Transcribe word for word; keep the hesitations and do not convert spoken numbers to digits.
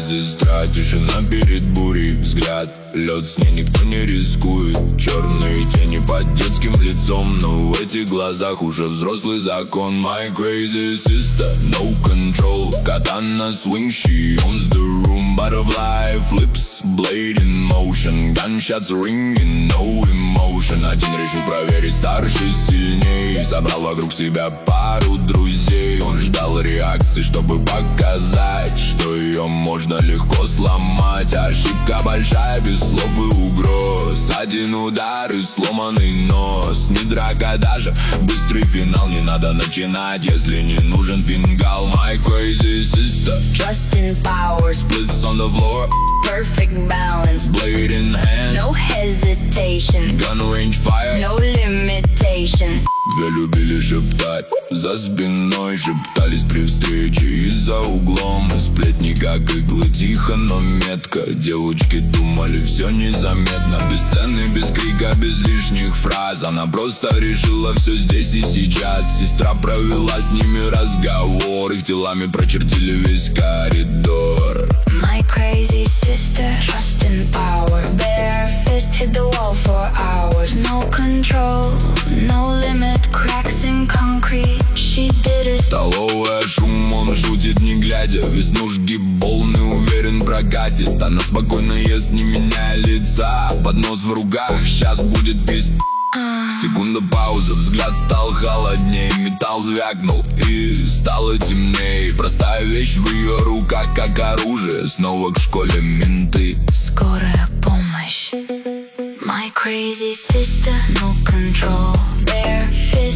сестра, тишина перед бурей. Взгляд, лед, с ней никто не рискует. Черные тени под детским лицом, но в этих глазах уже взрослый закон. My crazy sister, no control. Katana swing, she owns the room. Butterfly flips, blade in motion. Gunshots ringing, no emotion. Один решил проверить, старший сильней. Собрал вокруг себя пару друзей. Он ждал реакции, чтобы показать, что ее можно легко сломать. Ошибка большая, без слов и угроз. Один удар и сломанный нос. Не драка даже, быстрый финал. Не надо начинать, если не нужен фингал. My crazy sister, trust in power, splits on the floor, perfect balance, blade in hand, no hesitation, gun range fire, no limitation. Две любили шептать за спиной, шептались при встрече и за углом. И сплетни как иглы, тихо, но метко. Девочки думали, все незаметно. Без сцены, без крика, без лишних фраз. Она просто решила все здесь и сейчас. Сестра провела с ними разговор. Их телами прочертили весь коридор. My crazy sister, trust in power. Bare fist hit the wall for hours. No control, no limit. Cracks in concrete, she did it. Столовая, шум, он шутит не глядя. Веснушки полный, уверен прокатит. Она спокойно ест, не меняя лица. Поднос в руках, сейчас будет пись. Секунда пауза, взгляд стал холодней. Металл звякнул и стало темней. Простая вещь в ее руках, как оружие. Снова к школе менты. Скорая помощь. My crazy sister, no control. Bare fist